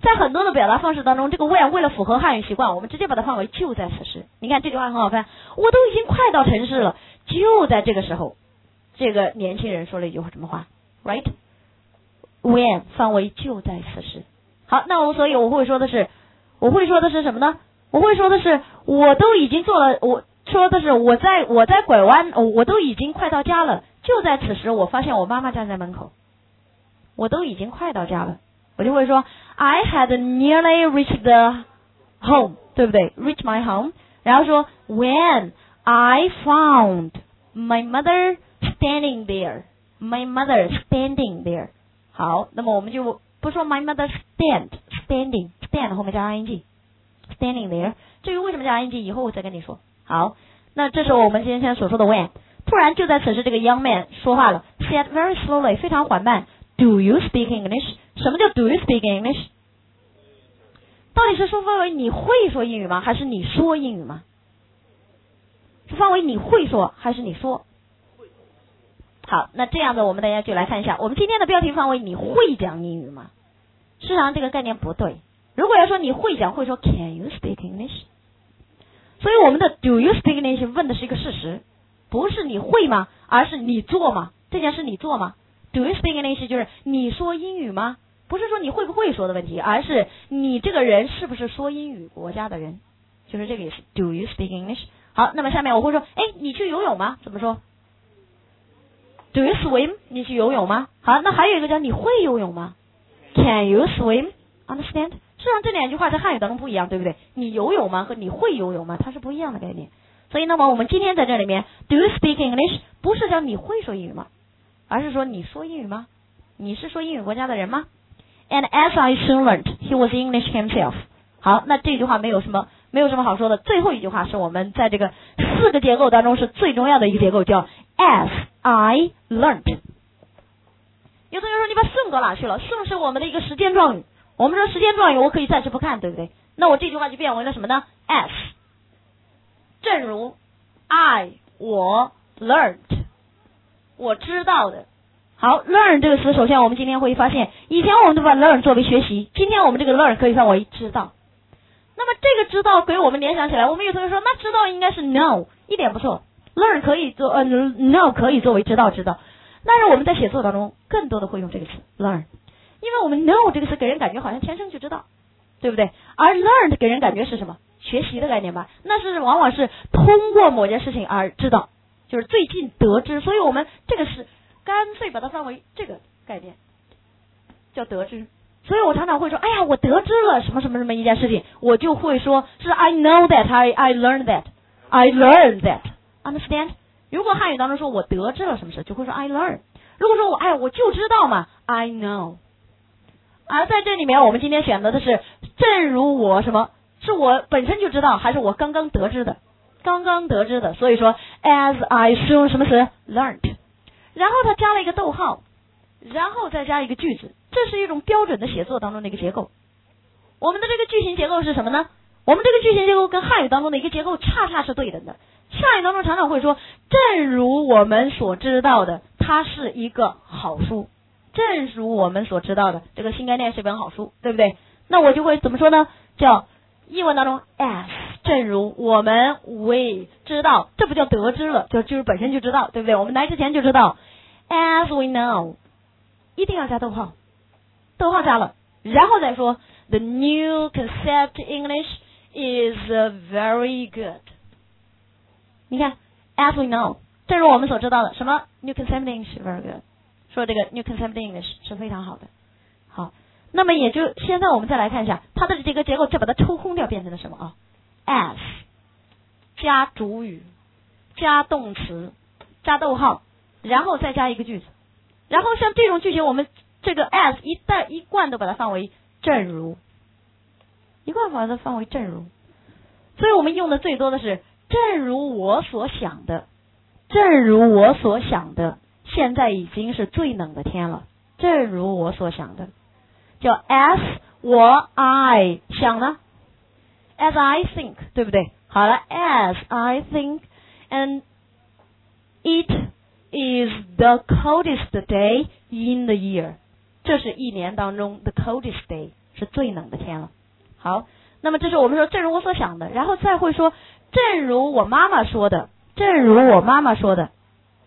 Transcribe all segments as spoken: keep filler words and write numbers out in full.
在很多的表达方式当中，这个 when 为了符合汉语习惯，我们直接把它放为就在此时。你看这句话很好看，我都已经快到城市了，就在这个时候，这个年轻人说了一句话什么话 ？Right？ When 放为就在此时。好，那我所以我会说的是，我会说的是什么呢？我会说的是，我都已经做了，我说的是我在我在拐弯，我都已经快到家了，就在此时，我发现我妈妈站在门口，我都已经快到家了，我就会说 I had nearly reached the home， 对不对 ？Reach my home， 然后说 When I found my mother standing there，my mother standing there。好，那么我们就不说 my mother stand standing stand 后面加 ing standing there。至于为什么加 ing， 以后我再跟你说。好，那这是我们今天所说的 when。突然就在此时，这个 young man 说话了 ，said very slowly， 非常缓慢。Do you speak English？ 什么叫 Do you speak English？ 到底是说范围你会说英语吗？还是你说英语吗？是范围你会说还是你说？好，那这样子我们大家就来看一下，我们今天的标题范围你会讲英语吗？事实上这个概念不对。如果要说你会讲，会说 Can you speak English？ 所以我们的 Do you speak English 问的是一个事实，不是你会吗？而是你做吗？这件事你做吗？ Do you speak English 就是你说英语吗？不是说你会不会说的问题，而是你这个人是不是说英语国家的人，就是这个意思。Do you speak English？ 好，那么下面我会说，哎，你去游泳吗？怎么说？ Do you swim？ 你去游泳吗？好，那还有一个叫你会游泳吗？ Can you swim？ Understand？ 实际上这两句话在汉语当中不一样，对不对？你游泳吗和你会游泳吗，它是不一样的概念。所以那么我们今天在这里面 Do you speak English 不是讲你会说英语吗，而是说你说英语吗？你是说英语国家的人吗？ And as I soon learned, he was English himself。 好，那这句话没有什么没有什么好说的。最后一句话是我们在这个四个结构当中是最重要的一个结构，叫 As I learned。 有同学说你把 soon 搁哪去了？ soon 是我们的一个时间状语，我们说时间状语我可以暂时不看，对不对？那我这句话就变为了什么呢？ As， 正如 I 我 learned 我知道的。好， learn 这个词，首先我们今天会发现，以前我们都把 learn 作为学习，今天我们这个 learn 可以算为知道。那么这个知道给我们联想起来，我们有同学说那知道应该是 know， 一点不错， learn 可以做呃 know 可以作为知道知道，但是我们在写作当中更多的会用这个词 learn， 因为我们 know 这个词给人感觉好像天生就知道，对不对？而 learn 给人感觉是什么？学习的概念吧，那是往往是通过某件事情而知道，就是最近得知，所以我们这个是干脆把它放为这个概念，叫得知。所以我常常会说，哎呀，我得知了什么什么什么一件事情，我就会说是 I know that, I I learned that, I learned that, understand？ 如果汉语当中说我得知了什么事，就会说 I learn。 如果说我哎我就知道嘛 I know。 而在这里面我们今天选择的是正如我什么，是我本身就知道，还是我刚刚得知的？刚刚得知的。所以说 as I soon 什么词 learned， 然后它加了一个逗号，然后再加一个句子，这是一种标准的写作当中的一个结构。我们的这个句型结构是什么呢？我们这个句型结构跟汉语当中的一个结构恰恰是对等的。汉语当中常常会说正如我们所知道的，它是一个好书。正如我们所知道的，这个新概念是一本好书，对不对？那我就会怎么说呢？叫英文当中 as， 正如我们 we 知道，这不叫得知了，就就是本身就知道，对不对？我们来之前就知道 as we know， 一定要加逗号，逗号加了，然后再说 the new concept English is very good。 你看 as we know， 正如我们所知道的，什么 new concept English very good， 说这个 new concept English 是非常好的。好，那么也就现在我们再来看一下它的这个结构，再把它抽空掉变成了什么啊 as 加主语加动词加逗号，然后再加一个句子，然后像这种句型我们这个 as 一旦一贯都把它放为正如，一贯把它放为正如。所以我们用的最多的是正如我所想的，正如我所想的，现在已经是最冷的天了，正如我所想的，叫 as 我 I 想呢 as I think， 对不对？好了 as I think and it is the coldest day in the year， 这是一年当中 the coldest day 是最冷的天了。好，那么这是我们说正如我所想的，然后再会说正如我妈妈说的，正如我妈妈说的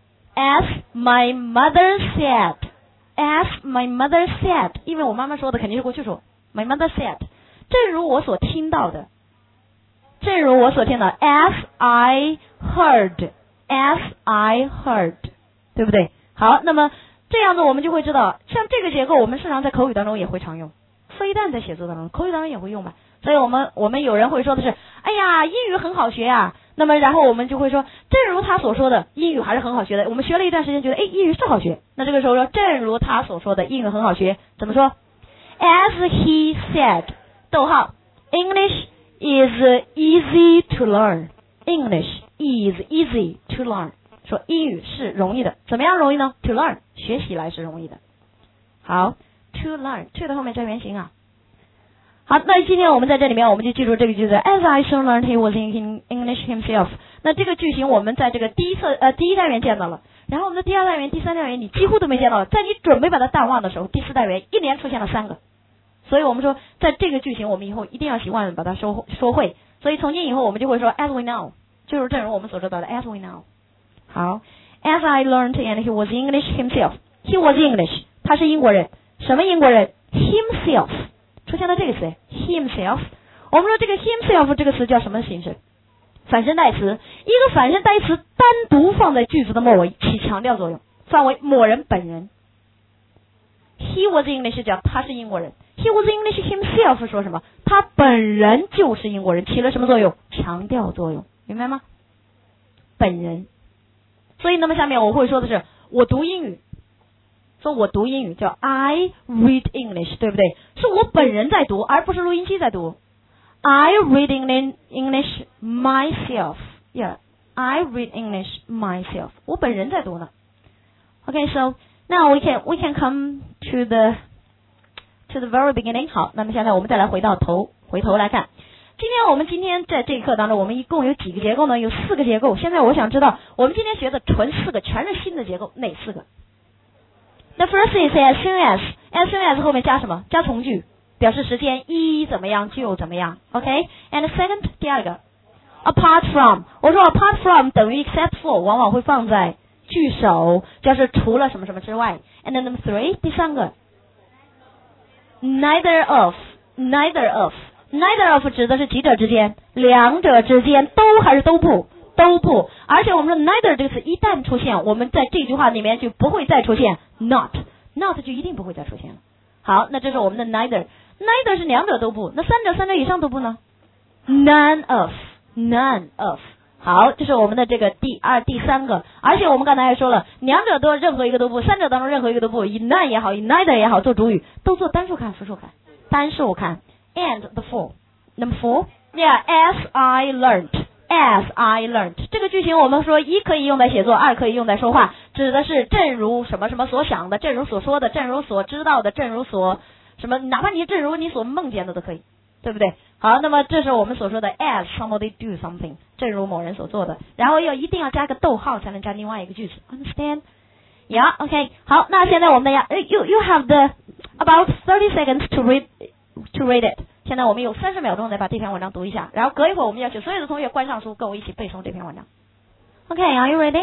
as my mother said as my mother said， 因为我妈妈说的肯定是过去说 my mother said， 正如我所听到的，正如我所听到 as I heard as I heard， 对不对？好，那么这样子我们就会知道，像这个结构我们时常在口语当中也会常用，非但在写作当中，口语当中也会用吧。所以我们我们有人会说的是，哎呀，英语很好学啊。那么然后我们就会说，正如他所说的，英语还是很好学的。我们学了一段时间，觉得哎，英语是好学。那这个时候说，正如他所说的，英语很好学，怎么说 ？As he said， 逗号 ，English is easy to learn. English is easy to learn. 说英语是容易的，怎么样容易呢 ？To learn， 学习来是容易的。好 ，to learn，to 的后面加原形啊。好，那今天我们在这里面，我们就记住这个句子 ，As I soon learned he was in English himself。那这个句型我们在这个第一册呃第一单元见到了，然后我们的第二单元、第三单元你几乎都没见到，在你准备把它淡忘的时候，第四单元一连出现了三个。所以我们说，在这个句型我们以后一定要习惯把它说说会。所以从今以后我们就会说 as we know， 就是正如我们所知道的 as we know。好 ，As I learned and he was English himself， he was English， 他是英国人，什么英国人 ？himself。出现了这个词 himself， 我们说这个 himself 这个词叫什么形式？反身代词。一个反身代词单独放在句子的末尾起强调作用，范围某人本人。He was English 叫他是英国人， He was English himself 说什么？他本人就是英国人，起了什么作用？强调作用，明白吗？本人。所以那么下面我会说的是，我读英语。说我读英语叫 I read English， 对不对？是我本人在读，而不是录音机在读。I read English myself. Yeah, I read English myself. 我本人在读呢。Okay, so now we can we can come to the to the very beginning. 好，那么现在我们再来回到头回头来看。今天我们今天在这一课当中，我们一共有几个结构呢？有四个结构。现在我想知道，我们今天学的纯四个，全是新的结构，哪四个？The first is as soon as, as soon as 后面加什么？加从句，表示时间，一怎么样就怎么样 ，OK？And second 第二个 ，apart from， 我说 apart from 等于 except for， 往往会放在句首，就是除了什么什么之外。And then number three 第三个 ，neither of, neither of, neither of 指的是几者之间，两者之间都还是都不。都不，而且我们说 neither 这个词一旦出现，我们在这句话里面就不会再出现 not，not 就一定不会再出现了。好，那这是我们的 neither，neither 是两者都不，那三者三者以上都不呢 ？None of，none of。好，这是我们的这个第二、第三个，而且我们刚才还说了，两者都任何一个都不，三者当中任何一个都不，以 none 也好，以 neither 也好做主语，都做单数看、复数看、单数看。And the four，number four，yeah，as I learned。As I learned 这个句型我们说一可以用在写作，二可以用在说话，指的是正如什么什么所想的，正如所说的，正如所知道的，正如所什么，哪怕你正如你所梦见的都可以，对不对？好，那么这是我们所说的 as somebody do something， 正如某人所做的，然后要一定要加个逗号才能加另外一个句子 ，understand？ Yeah, OK， 好，那现在我们要 you you have the about thirty seconds to read to read it。现在我们有三十秒钟来把这篇文章读一下，然后隔一会儿我们要求所有的同学关上书，跟我一起背诵这篇文章。Okay, are you ready?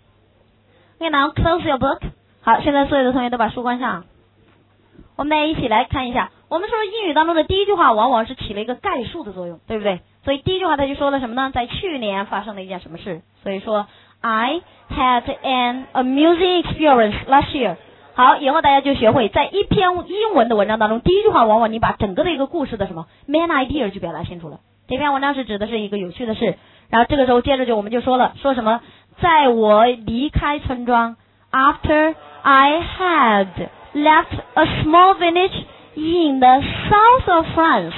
Okay, now close your book. 好，现在所有的同学都把书关上。我们来一起来看一下，我们说英语当中的第一句话往往是起了一个概述的作用，对不对？所以第一句话他就说了什么呢？在去年发生了一件什么事？所以说 I had an amusing experience last year。好，以后大家就学会，在一篇英文的文章当中，第一句话往往你把整个的一个故事的什么 main idea 就表达清楚了。这篇文章是指的是一个有趣的事，然后这个时候接着就我们就说了，说什么？在我离开村庄 ，after I had left a small village in the south of France,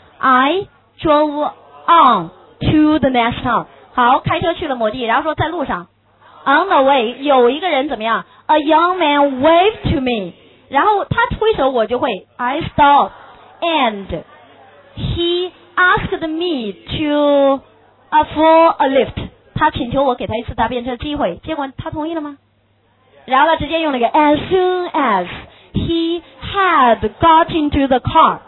I drove on to the next town。好，开车去了某地，然后说在路上 ，on the way 有一个人怎么样？ A young man waved to me， 然后他挥手我就会 I stopped and he asked me to uh, for a lift， 他请求我给他一次搭便车机会，结果他同意了吗？然后他直接用了一个 as soon as he had got into the car，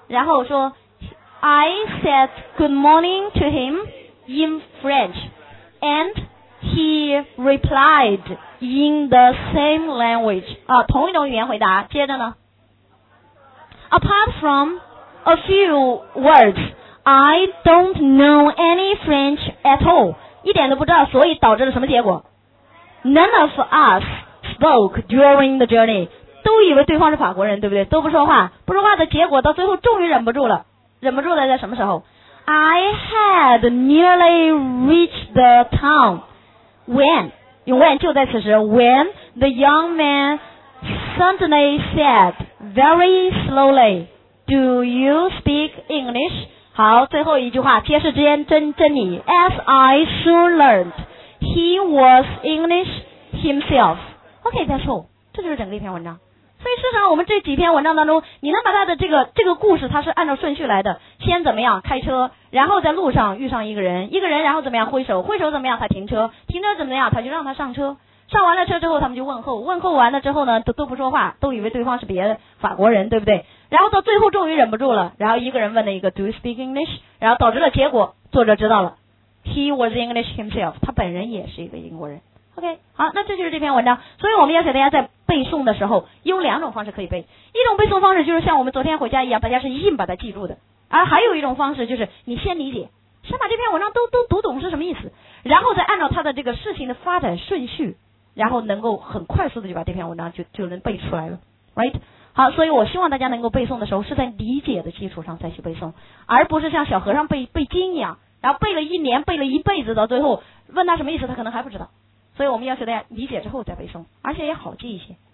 然后说 I said good morning to him in French and he replied in the same language 啊，同一种语言回答。接着呢 Apart from a few words I don't know any French at all 一点都不知道，所以导致了什么结果？ None of us spoke during the journey 都以为对方是法国人，对不对？都不说话，不说话的结果到最后终于忍不住了，忍不住了在什么时候？ I had nearly reached the town when 用 when 就在此时 when the young man suddenly said very slowly Do you speak English? 好，最后一句话揭示之间真真理 As I soon learned he was English himself. OK, that's all. 这就是整个一篇文章。所以事实上我们这几篇文章当中，你能把它的这个这个故事它是按照顺序来的，先怎么样开车，然后在路上遇上一个人，一个人然后怎么样挥手，挥手怎么样他停车，停车怎么样他就让他上车，上完了车之后他们就问候，问候完了之后呢都都不说话，都以为对方是别的法国人，对不对？然后到最后终于忍不住了，然后一个人问了一个 Do you speak English? 然后导致了结果作者知道了 He was English himself. 他本人也是一个英国人。OK, 好，那这就是这篇文章。所以我们要求大家在背诵的时候用两种方式可以背，一种背诵方式就是像我们昨天回家一样，大家是硬把它记住的，而还有一种方式就是你先理解，先把这篇文章都都读懂是什么意思，然后再按照它的这个事情的发展顺序，然后能够很快速的就把这篇文章就就能背出来了 right。 好，所以我希望大家能够背诵的时候是在理解的基础上再去背诵，而不是像小和尚背背经一样，然后背了一年背了一辈子，到最后问他什么意思他可能还不知道。所以我们要求大家理解之后再背诵，而且也好记一些。